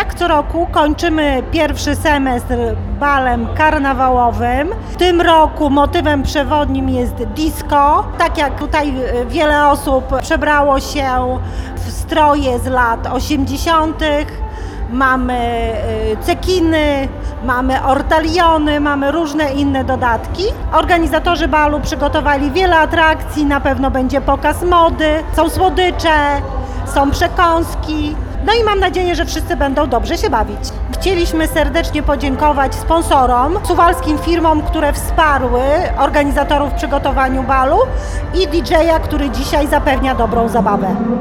Jak co roku kończymy pierwszy semestr balem karnawałowym. W tym roku motywem przewodnim jest disco. Tak jak tutaj wiele osób przebrało się w stroje z lat 80. Mamy cekiny, mamy ortaliony, mamy różne inne dodatki. Organizatorzy balu przygotowali wiele atrakcji, na pewno będzie pokaz mody, są słodycze, są przekąski. No i mam nadzieję, że wszyscy będą dobrze się bawić. Chcieliśmy serdecznie podziękować sponsorom, suwalskim firmom, które wsparły organizatorów w przygotowaniu balu i DJ-a, który dzisiaj zapewnia dobrą zabawę.